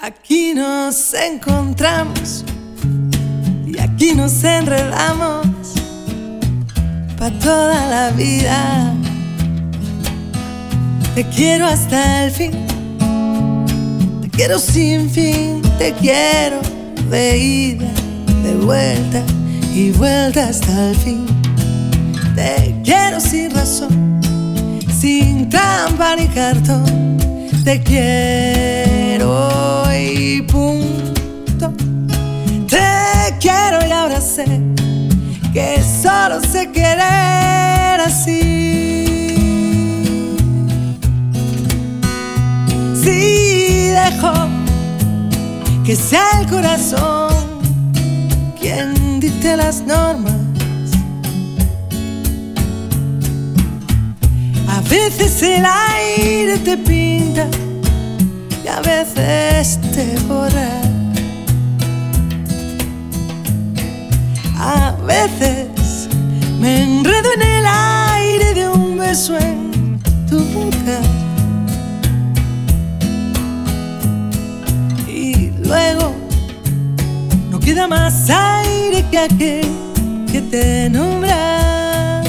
Aquí nos encontramos y aquí nos enredamos pa' toda la vida. Te quiero hasta el fin, te quiero sin fin, te quiero de ida, de vuelta y vuelta hasta el fin. Te quiero sin razón, sin trampa ni cartón. Te quiero y punto. Te quiero y ahora sé que solo sé querer así. Si dejo que sea el corazón quien dicte las normas, a veces el aire te pinta y a veces te borra. A veces me enredo en el aire de un beso en tu boca y luego no queda más aire que aquel que te nombra.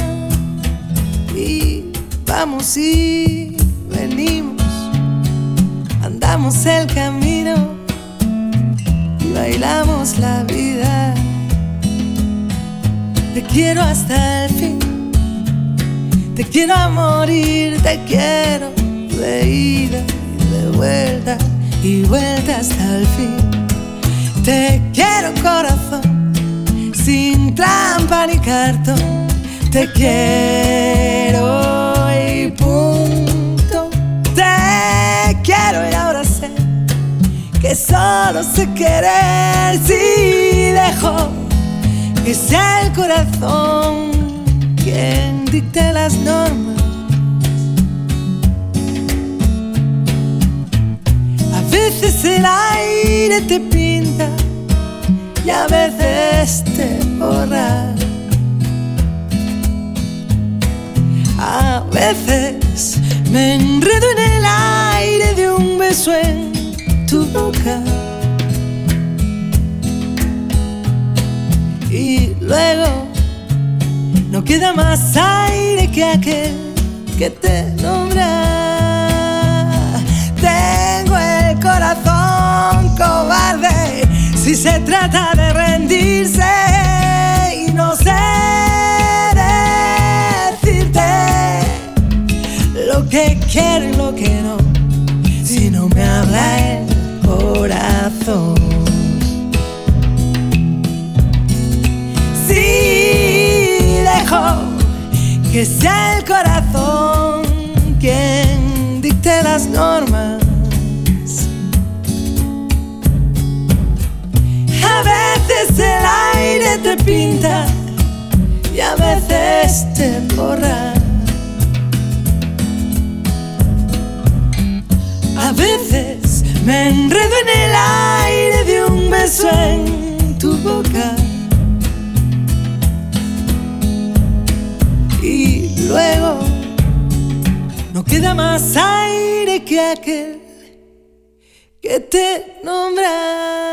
Y vamos y venimos, andamos el camino y bailamos la vida. Te quiero hasta el fin, te quiero a morir, te quiero de ida y de vuelta y vuelta hasta el fin. Te quiero corazón, sin trampa ni cartón. Te quiero y punto. Te quiero y ahora sé que solo sé querer. Si dejo que sea el corazón quien dicte las normas, a veces el aire te pinta y a veces te borra. A veces me enredo en el aire de un beso en tu boca y luego no queda más aire que aquel que te nombra. Tengo el corazón cobarde si se trata de rendirse y no sé lo que quiero y lo que no, si no me habla el corazón. Si dejo que sea el corazón quien dicte las normas, a veces el aire te pinta y a veces te borra. A veces me enredo en el aire de un beso en tu boca y luego no queda más aire que aquel que te nombra.